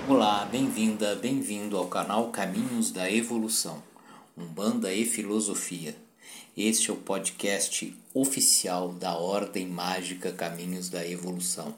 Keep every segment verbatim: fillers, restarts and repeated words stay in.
Olá, bem-vinda, bem-vindo ao canal Caminhos da Evolução, Umbanda e Filosofia. Este é o podcast oficial da Ordem Mágica Caminhos da Evolução.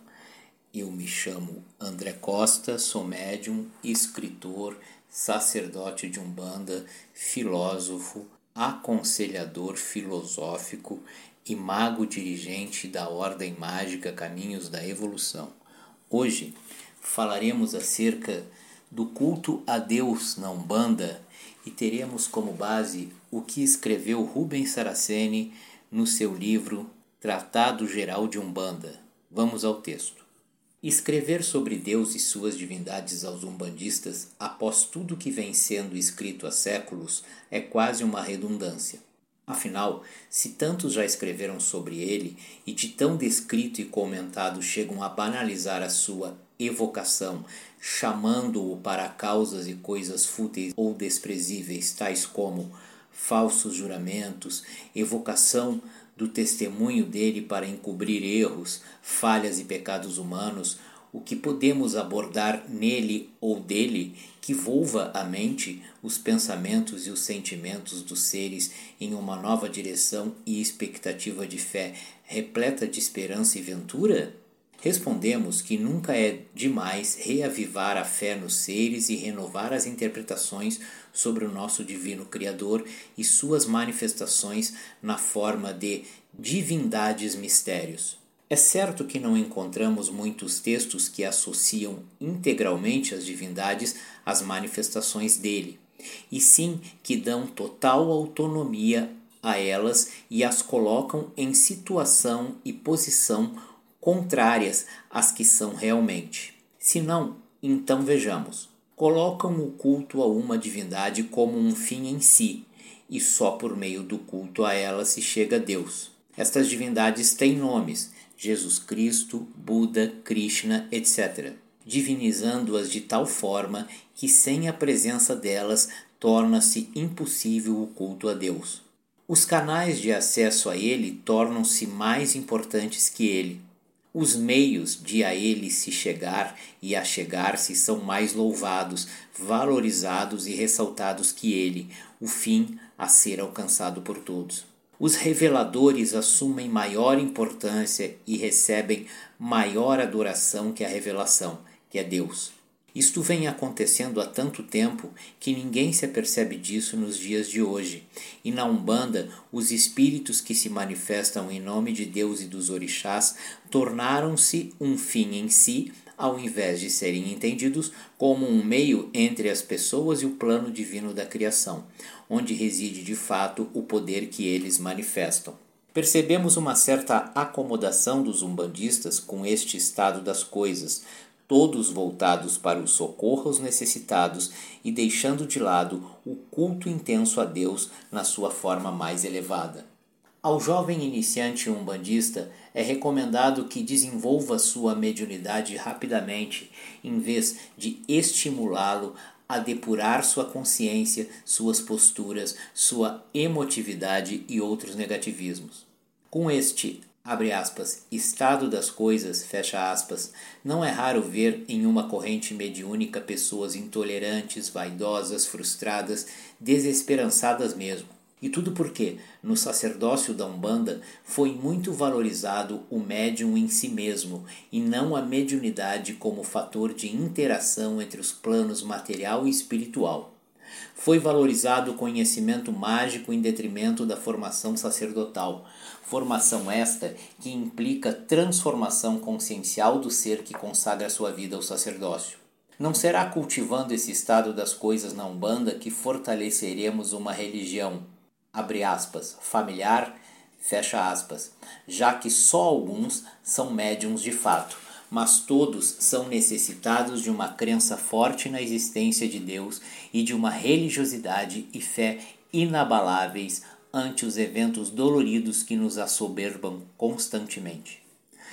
Eu me chamo André Costa, sou médium, escritor, sacerdote de Umbanda, filósofo, aconselhador filosófico e mago dirigente da Ordem Mágica Caminhos da Evolução. Hoje falaremos acerca do culto a Deus na Umbanda e teremos como base o que escreveu Rubens Saraceni no seu livro Tratado Geral de Umbanda. Vamos ao texto. Escrever sobre Deus e suas divindades aos umbandistas, após tudo que vem sendo escrito há séculos, é quase uma redundância. Afinal, se tantos já escreveram sobre ele e de tão descrito e comentado chegam a banalizar a sua evocação, chamando-o para causas e coisas fúteis ou desprezíveis, tais como falsos juramentos, evocação do testemunho dele para encobrir erros, falhas e pecados humanos, o que podemos abordar nele ou dele que volva a mente, os pensamentos e os sentimentos dos seres em uma nova direção e expectativa de fé repleta de esperança e ventura? Respondemos que nunca é demais reavivar a fé nos seres e renovar as interpretações sobre o nosso divino Criador e suas manifestações na forma de divindades mistérios. É certo que não encontramos muitos textos que associam integralmente as divindades às manifestações dele, e sim que dão total autonomia a elas e as colocam em situação e posição contrárias às que são realmente. Se não, então vejamos. Colocam o culto a uma divindade como um fim em si, e só por meio do culto a ela se chega a Deus. Estas divindades têm nomes: Jesus Cristo, Buda, Krishna, etcétera, divinizando-as de tal forma que sem a presença delas torna-se impossível o culto a Deus. Os canais de acesso a ele tornam-se mais importantes que ele. Os meios de a ele se chegar e a chegar-se são mais louvados, valorizados e ressaltados que ele, o fim a ser alcançado por todos. Os reveladores assumem maior importância e recebem maior adoração que a revelação, que é Deus. Isto vem acontecendo há tanto tempo que ninguém se apercebe disso nos dias de hoje. E na Umbanda, os espíritos que se manifestam em nome de Deus e dos orixás tornaram-se um fim em si, ao invés de serem entendidos como um meio entre as pessoas e o plano divino da criação, onde reside de fato o poder que eles manifestam. Percebemos uma certa acomodação dos umbandistas com este estado das coisas, todos voltados para o socorro aos necessitados e deixando de lado o culto intenso a Deus na sua forma mais elevada. Ao jovem iniciante umbandista é recomendado que desenvolva sua mediunidade rapidamente, em vez de estimulá-lo a depurar sua consciência, suas posturas, sua emotividade e outros negativismos. Com este abre aspas, estado das coisas, fecha aspas, não é raro ver em uma corrente mediúnica pessoas intolerantes, vaidosas, frustradas, desesperançadas mesmo. E tudo porque, no sacerdócio da Umbanda, foi muito valorizado o médium em si mesmo, e não a mediunidade como fator de interação entre os planos material e espiritual. Foi valorizado o conhecimento mágico em detrimento da formação sacerdotal, formação esta que implica transformação consciencial do ser que consagra sua vida ao sacerdócio. Não será cultivando esse estado das coisas na Umbanda que fortaleceremos uma religião, abre aspas, familiar, fecha aspas, já que só alguns são médiums de fato, mas todos são necessitados de uma crença forte na existência de Deus e de uma religiosidade e fé inabaláveis ante os eventos doloridos que nos assoberbam constantemente.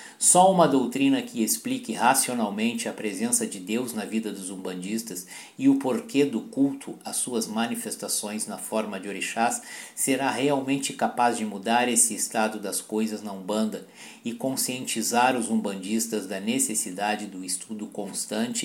Só uma doutrina que explique racionalmente a presença de Deus na vida dos umbandistas e o porquê do culto às suas manifestações na forma de orixás será realmente capaz de mudar esse estado das coisas na Umbanda e conscientizar os umbandistas da necessidade do estudo constante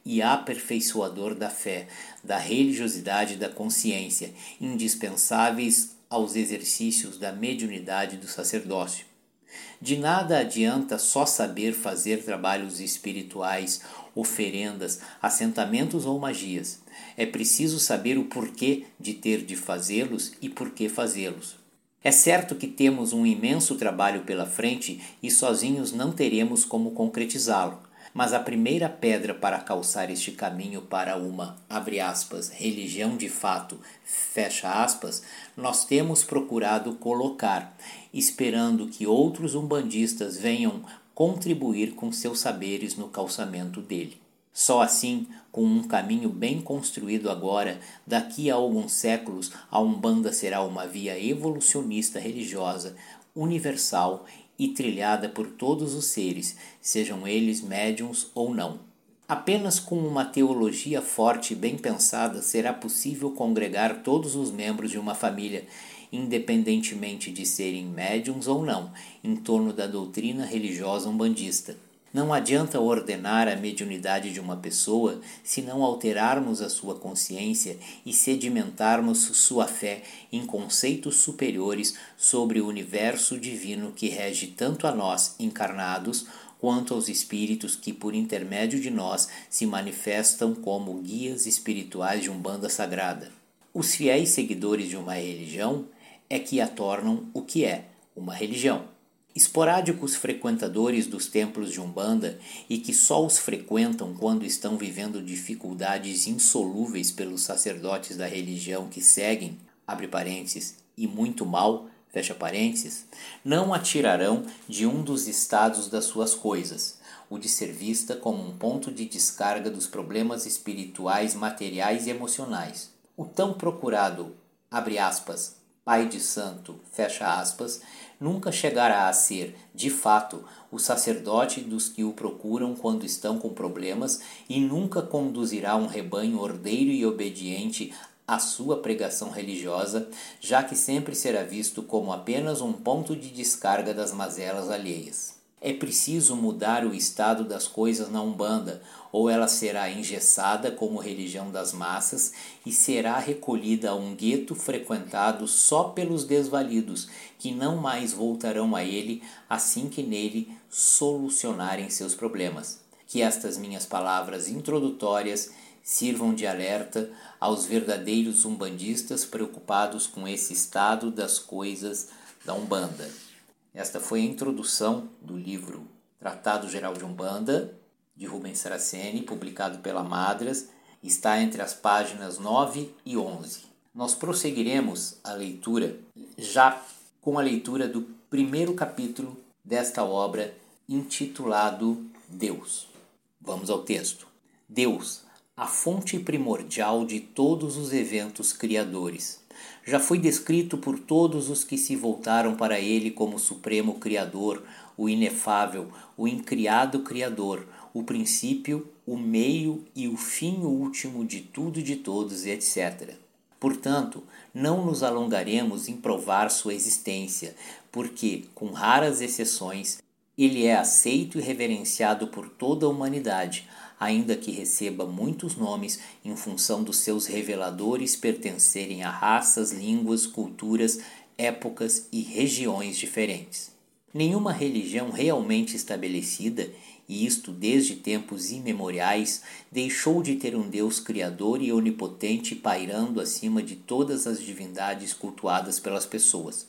e aperfeiçoador da fé, da religiosidade e da consciência, indispensáveis aos exercícios da mediunidade do sacerdócio. De nada adianta só saber fazer trabalhos espirituais, oferendas, assentamentos ou magias. É preciso saber o porquê de ter de fazê-los e por que fazê-los. É certo que temos um imenso trabalho pela frente e sozinhos não teremos como concretizá-lo, mas a primeira pedra para calçar este caminho para uma, abre aspas, religião de fato, fecha aspas, nós temos procurado colocar, esperando que outros umbandistas venham contribuir com seus saberes no calçamento dele. Só assim, com um caminho bem construído agora, daqui a alguns séculos, a Umbanda será uma via evolucionista religiosa, universal e trilhada por todos os seres, sejam eles médiuns ou não. Apenas com uma teologia forte e bem pensada será possível congregar todos os membros de uma família, independentemente de serem médiuns ou não, em torno da doutrina religiosa umbandista. Não adianta ordenar a mediunidade de uma pessoa se não alterarmos a sua consciência e sedimentarmos sua fé em conceitos superiores sobre o universo divino que rege tanto a nós, encarnados, quanto aos espíritos que, por intermédio de nós, se manifestam como guias espirituais de Umbanda sagrada. Os fiéis seguidores de uma religião é que a tornam o que é, uma religião. Esporádicos frequentadores dos templos de Umbanda e que só os frequentam quando estão vivendo dificuldades insolúveis pelos sacerdotes da religião que seguem, abre parênteses, e muito mal, fecha parênteses, não atirarão de um dos estados das suas coisas, o de ser vista como um ponto de descarga dos problemas espirituais, materiais e emocionais. O tão procurado, abre aspas, Pai de Santo, fecha aspas, nunca chegará a ser, de fato, o sacerdote dos que o procuram quando estão com problemas e nunca conduzirá um rebanho ordeiro e obediente à sua pregação religiosa, já que sempre será visto como apenas um ponto de descarga das mazelas alheias. É preciso mudar o estado das coisas na Umbanda, ou ela será engessada como religião das massas e será recolhida a um gueto frequentado só pelos desvalidos, que não mais voltarão a ele assim que nele solucionarem seus problemas. Que estas minhas palavras introdutórias sirvam de alerta aos verdadeiros umbandistas preocupados com esse estado das coisas da Umbanda. Esta foi a introdução do livro Tratado Geral de Umbanda, de Rubens Saraceni, publicado pela Madras, está entre as páginas nove e onze. Nós prosseguiremos a leitura já com a leitura do primeiro capítulo desta obra, intitulado Deus. Vamos ao texto. Deus, a fonte primordial de todos os eventos criadores. Já foi descrito por todos os que se voltaram para ele como supremo Criador, o inefável, o incriado Criador, o princípio, o meio e o fim último de tudo e de todos, etcétera. Portanto, não nos alongaremos em provar sua existência, porque, com raras exceções, ele é aceito e reverenciado por toda a humanidade, ainda que receba muitos nomes em função dos seus reveladores pertencerem a raças, línguas, culturas, épocas e regiões diferentes. Nenhuma religião realmente estabelecida, e isto desde tempos imemoriais, deixou de ter um Deus criador e onipotente pairando acima de todas as divindades cultuadas pelas pessoas.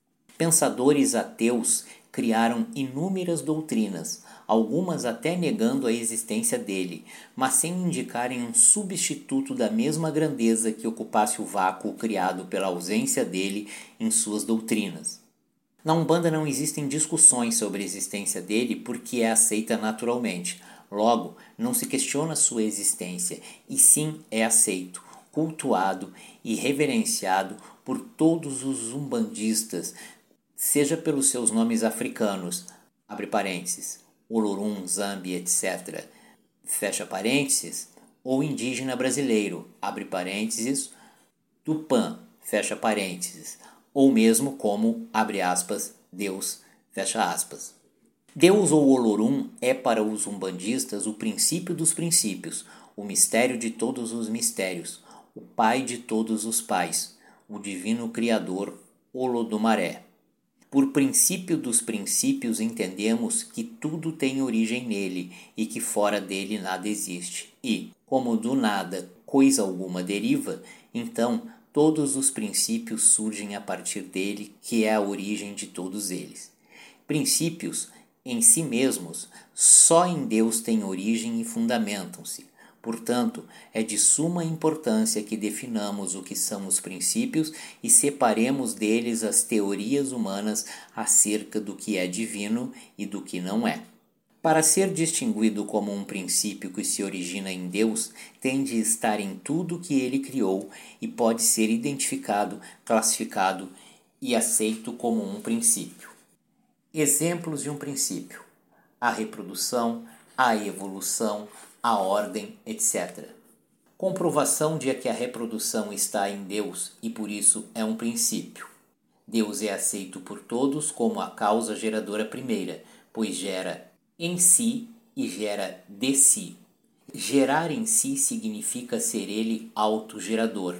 Pensadores ateus criaram inúmeras doutrinas, algumas até negando a existência dele, mas sem indicarem um substituto da mesma grandeza que ocupasse o vácuo criado pela ausência dele em suas doutrinas. Na Umbanda não existem discussões sobre a existência dele porque é aceita naturalmente. Logo, não se questiona sua existência, e sim é aceito, cultuado e reverenciado por todos os umbandistas, seja pelos seus nomes africanos, abre parênteses, Olorum, Zambi, etcétera, fecha parênteses, ou indígena brasileiro, abre parênteses, Tupã, fecha parênteses, ou mesmo como, abre aspas, Deus, fecha aspas. Deus ou Olorum é para os umbandistas o princípio dos princípios, o mistério de todos os mistérios, o Pai de todos os pais, o Divino Criador, Olodumaré. Por princípio dos princípios entendemos que tudo tem origem nele e que fora dele nada existe. E, como do nada coisa alguma deriva, então todos os princípios surgem a partir dele, que é a origem de todos eles. Princípios, em si mesmos, só em Deus têm origem e fundamentam-se. Portanto, é de suma importância que definamos o que são os princípios e separemos deles as teorias humanas acerca do que é divino e do que não é. Para ser distinguido como um princípio que se origina em Deus, tem de estar em tudo que ele criou e pode ser identificado, classificado e aceito como um princípio. Exemplos de um princípio: a reprodução, a evolução, a ordem, etcétera. Comprovação de que a reprodução está em Deus e por isso é um princípio. Deus é aceito por todos como a causa geradora primeira, pois gera em si e gera de si. Gerar em si significa ser ele autogerador.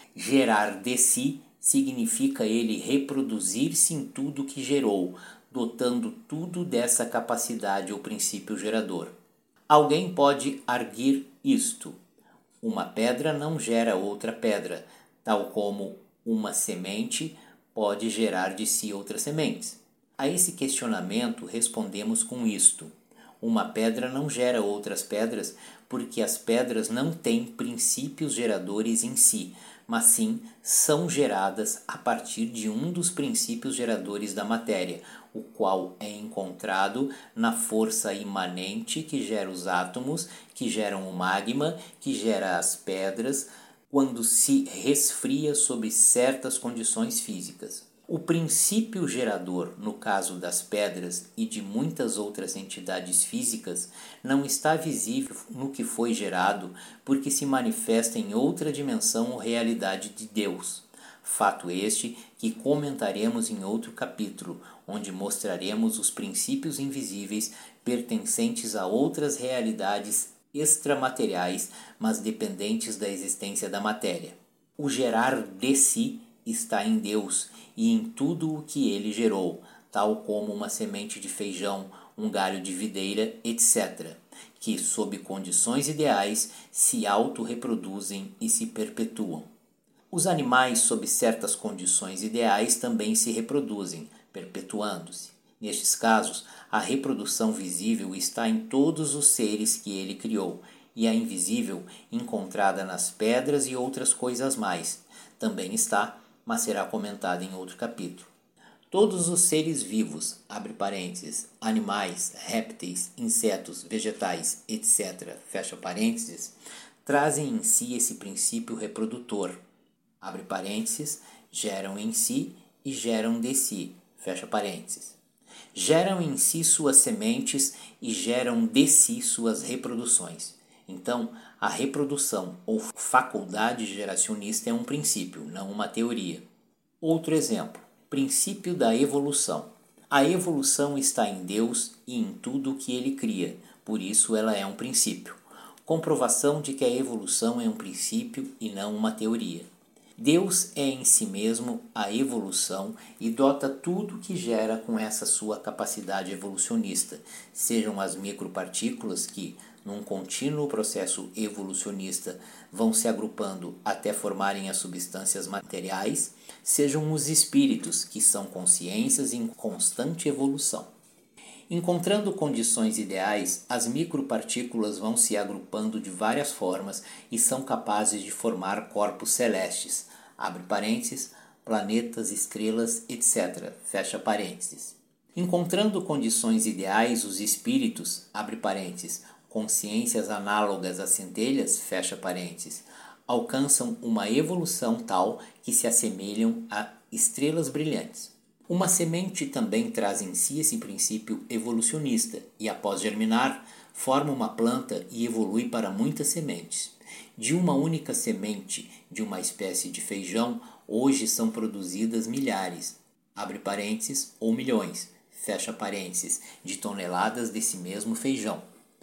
Gerar de si significa ele reproduzir-se em tudo que gerou, dotando tudo dessa capacidade ou princípio gerador. Alguém pode arguir isto: uma pedra não gera outra pedra, tal como uma semente pode gerar de si outras sementes. A esse questionamento respondemos com isto: uma pedra não gera outras pedras porque as pedras não têm princípios geradores em si, mas sim são geradas a partir de um dos princípios geradores da matéria, o qual é encontrado na força imanente que gera os átomos, que geram o magma, que gera as pedras, quando se resfria sob certas condições físicas. O princípio gerador, no caso das pedras e de muitas outras entidades físicas, não está visível no que foi gerado porque se manifesta em outra dimensão ou realidade de Deus. Fato este que comentaremos em outro capítulo, onde mostraremos os princípios invisíveis pertencentes a outras realidades extramateriais, mas dependentes da existência da matéria. O gerar de si está em Deus e em tudo o que ele gerou, tal como uma semente de feijão, um galho de videira, etcétera, que, sob condições ideais, se autorreproduzem e se perpetuam. Os animais, sob certas condições ideais, também se reproduzem, perpetuando-se. Nestes casos, a reprodução visível está em todos os seres que ele criou, e a invisível, encontrada nas pedras e outras coisas mais, também está, mas será comentada em outro capítulo. Todos os seres vivos, abre parênteses, animais, répteis, insetos, vegetais, etcétera, fecha parênteses, trazem em si esse princípio reprodutor, abre parênteses, geram em si e geram de si, fecha parênteses. Geram em si suas sementes e geram de si suas reproduções. Então, a reprodução ou faculdade geracionista é um princípio, não uma teoria. Outro exemplo, princípio da evolução. A evolução está em Deus e em tudo o que ele cria, por isso ela é um princípio. Comprovação de que a evolução é um princípio e não uma teoria. Deus é em si mesmo a evolução e dota tudo que gera com essa sua capacidade evolucionista, sejam as micropartículas que, num contínuo processo evolucionista, vão se agrupando até formarem as substâncias materiais, sejam os espíritos, que são consciências em constante evolução. Encontrando condições ideais, as micropartículas vão se agrupando de várias formas e são capazes de formar corpos celestes, abre parênteses, planetas, estrelas, etcétera, fecha parênteses. Encontrando condições ideais, os espíritos, abre parênteses, consciências análogas às centelhas, fecha parênteses, alcançam uma evolução tal que se assemelham a estrelas brilhantes. Uma semente também traz em si esse princípio evolucionista e, após germinar, forma uma planta e evolui para muitas sementes. De uma única semente de uma espécie de feijão, hoje são produzidas milhares, abre parênteses, ou milhões, fecha parênteses, de toneladas desse mesmo feijão.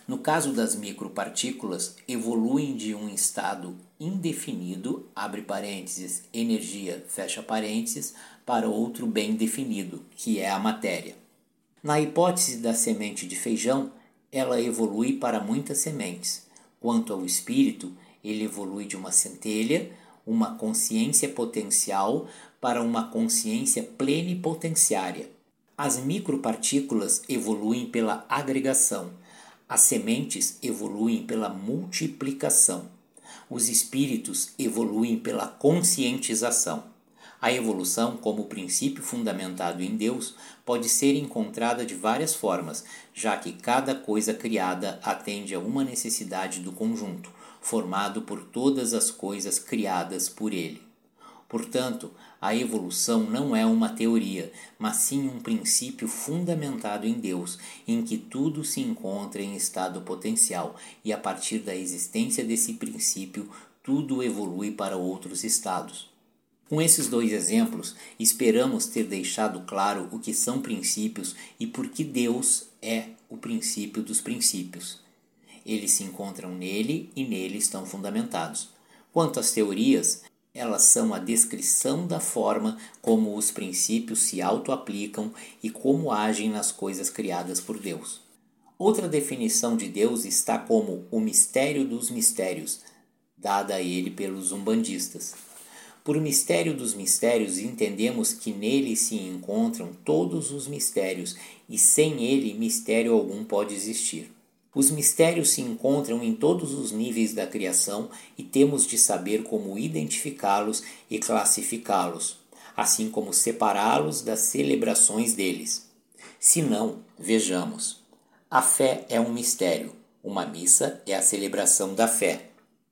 No caso das micropartículas, evoluem de um estado indefinido, abre parênteses, energia, fecha parênteses, para outro bem definido, que é a matéria. Na hipótese da semente de feijão, ela evolui para muitas sementes. Quanto ao espírito, ele evolui de uma centelha, uma consciência potencial, para uma consciência plenipotenciária. As micropartículas evoluem pela agregação. As sementes evoluem pela multiplicação. Os espíritos evoluem pela conscientização. A evolução, como princípio fundamentado em Deus, pode ser encontrada de várias formas, já que cada coisa criada atende a uma necessidade do conjunto, formado por todas as coisas criadas por ele. Portanto, a evolução não é uma teoria, mas sim um princípio fundamentado em Deus, em que tudo se encontra em estado potencial e, a partir da existência desse princípio, tudo evolui para outros estados. Com esses dois exemplos, esperamos ter deixado claro o que são princípios e por que Deus é o princípio dos princípios. Eles se encontram nele e nele estão fundamentados. Quanto às teorias, elas são a descrição da forma como os princípios se auto-aplicam e como agem nas coisas criadas por Deus. Outra definição de Deus está como o mistério dos mistérios, dada a ele pelos umbandistas. Por mistério dos mistérios, entendemos que nele se encontram todos os mistérios e sem ele mistério algum pode existir. Os mistérios se encontram em todos os níveis da criação e temos de saber como identificá-los e classificá-los, assim como separá-los das celebrações deles. Se não, vejamos. A fé é um mistério. Uma missa é a celebração da fé.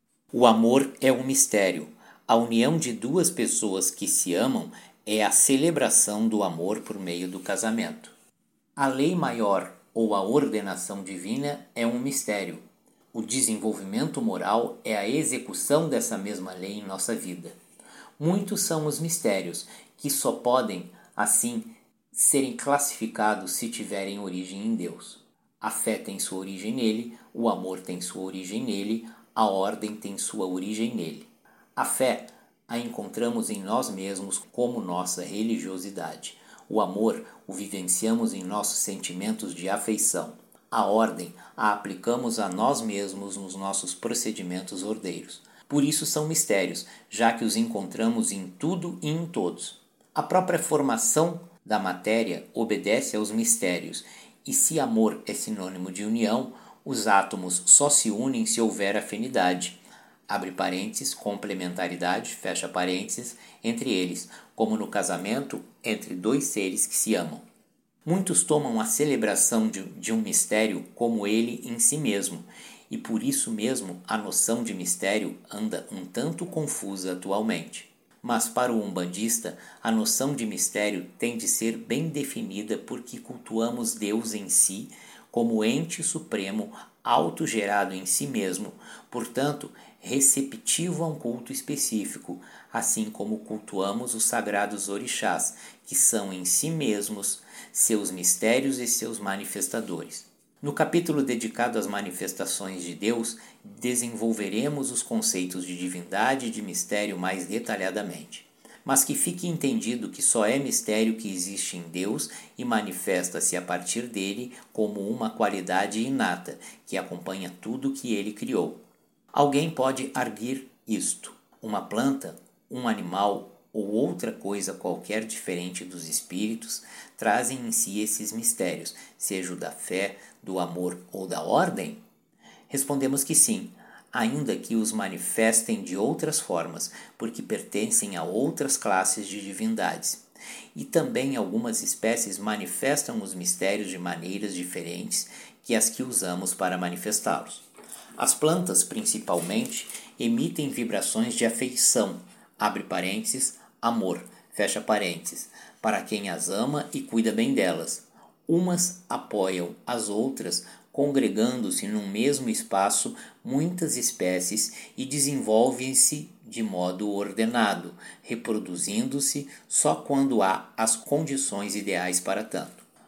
O amor é um mistério. A união de duas pessoas que se amam é a celebração do amor por meio do casamento. A lei maior ou a ordenação divina é um mistério. O desenvolvimento moral é a execução dessa mesma lei em nossa vida. Muitos são os mistérios, que só podem, assim, serem classificados se tiverem origem em Deus. A fé tem sua origem nele, o amor tem sua origem nele, a ordem tem sua origem nele. A fé a encontramos em nós mesmos como nossa religiosidade. O amor o vivenciamos em nossos sentimentos de afeição. A ordem a aplicamos a nós mesmos nos nossos procedimentos ordeiros. Por isso são mistérios, já que os encontramos em tudo e em todos. A própria formação da matéria obedece aos mistérios, e se amor é sinônimo de união, os átomos só se unem se houver afinidade. Abre parênteses, complementaridade, fecha parênteses, entre eles, como no casamento entre dois seres que se amam. Muitos tomam a celebração de, de um mistério como ele em si mesmo, e por isso mesmo a noção de mistério anda um tanto confusa atualmente. Mas para o umbandista, a noção de mistério tem de ser bem definida porque cultuamos Deus em si como ente supremo autogerado em si mesmo, portanto, receptivo a um culto específico, assim como cultuamos os sagrados orixás, que são em si mesmos seus mistérios e seus manifestadores. No capítulo dedicado às manifestações de Deus, desenvolveremos os conceitos de divindade e de mistério mais detalhadamente. Mas que fique entendido que só é mistério que existe em Deus e manifesta-se a partir dele como uma qualidade inata, que acompanha tudo que ele criou. Alguém pode arguir isto: uma planta, um animal ou outra coisa qualquer diferente dos espíritos trazem em si esses mistérios, seja o da fé, do amor ou da ordem? Respondemos que sim, ainda que os manifestem de outras formas, porque pertencem a outras classes de divindades. E também algumas espécies manifestam os mistérios de maneiras diferentes que as que usamos para manifestá-los. As plantas, principalmente, emitem vibrações de afeição, abre parênteses, amor, fecha parênteses, para quem as ama e cuida bem delas. Umas apoiam as outras, congregando-se num mesmo espaço muitas espécies e desenvolvem-se de modo ordenado, reproduzindo-se só quando há as condições ideais para tanto.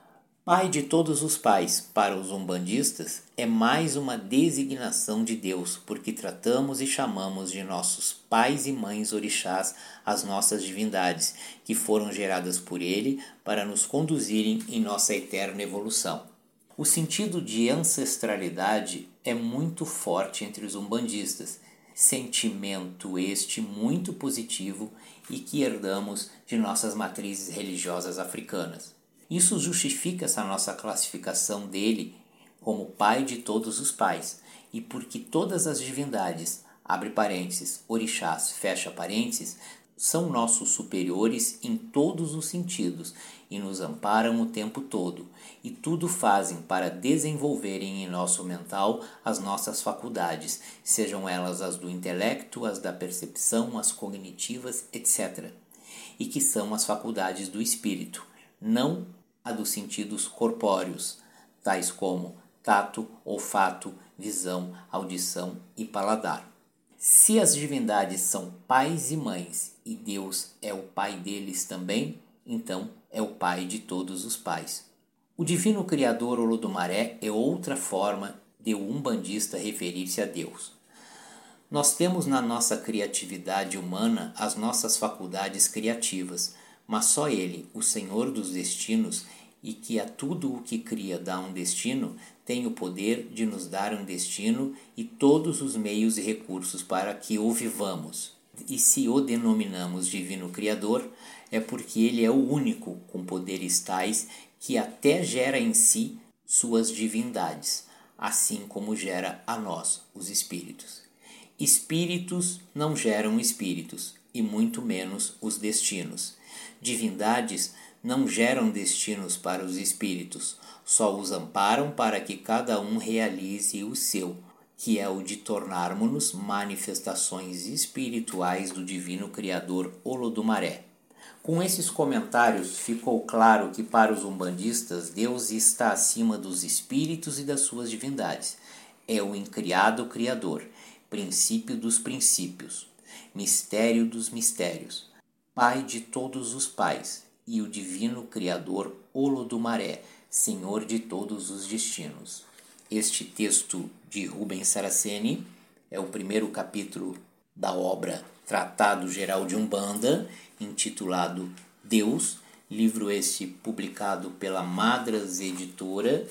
Pai de todos os pais, para os umbandistas, é mais uma designação de Deus, porque tratamos e chamamos de nossos pais e mães orixás as nossas divindades, que foram geradas por Ele para nos conduzirem em nossa eterna evolução. O sentido de ancestralidade é muito forte entre os umbandistas, sentimento este muito positivo e que herdamos de nossas matrizes religiosas africanas. Isso justifica essa nossa classificação dele como pai de todos os pais, e porque todas as divindades, abre parênteses, orixás, fecha parênteses, são nossos superiores em todos os sentidos e nos amparam o tempo todo, e tudo fazem para desenvolverem em nosso mental as nossas faculdades, sejam elas as do intelecto, as da percepção, as cognitivas, etcétera, e que são as faculdades do espírito, não a dos sentidos corpóreos, tais como tato, olfato, visão, audição e paladar. Se as divindades são pais e mães e Deus é o pai deles também, então é o pai de todos os pais. O divino criador Olodumaré é outra forma de o umbandista referir-se a Deus. Nós temos na nossa criatividade humana as nossas faculdades criativas, mas só Ele, o Senhor dos destinos, e que a tudo o que cria dá um destino, tem o poder de nos dar um destino e todos os meios e recursos para que o vivamos. E se o denominamos Divino Criador, é porque Ele é o único com poderes tais que até gera em si suas divindades, assim como gera a nós, os espíritos. Espíritos não geram espíritos, e muito menos os destinos. Divindades não geram destinos para os espíritos, só os amparam para que cada um realize o seu, que é o de tornarmos-nos manifestações espirituais do Divino Criador Olodumaré. Com esses comentários, ficou claro que para os umbandistas, Deus está acima dos espíritos e das suas divindades. É o incriado Criador, princípio dos princípios, mistério dos mistérios, Pai de todos os pais, e o divino Criador Olodumaré, Senhor de todos os destinos. Este texto de Rubens Saraceni é o primeiro capítulo da obra Tratado Geral de Umbanda, intitulado Deus, livro este publicado pela Madras Editora,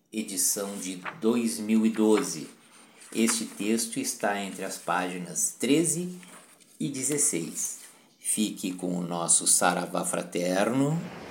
edição de dois mil e doze. Este texto está entre as páginas treze e dezesseis. Fique com o nosso Saravá Fraterno.